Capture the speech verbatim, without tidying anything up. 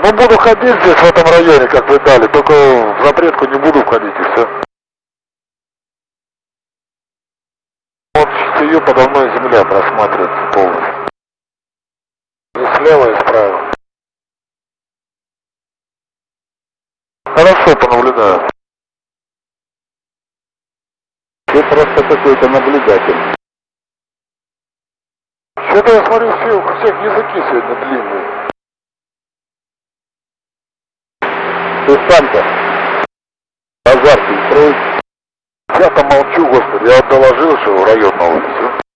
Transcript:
Ну, буду ходить здесь, в этом районе, как вы дали, только в запретку не буду входить, и все. Вот ее подо мной земля просматривается полностью. И слева, и справа. Хорошо, понаблюдаю. Ты просто какой-то наблюдатель. Что-то я смотрю, все, у всех языки сегодня длинные. Ты сам-то базар фильтруй. Я там молчу, господи, я доложил, что в район новый, все.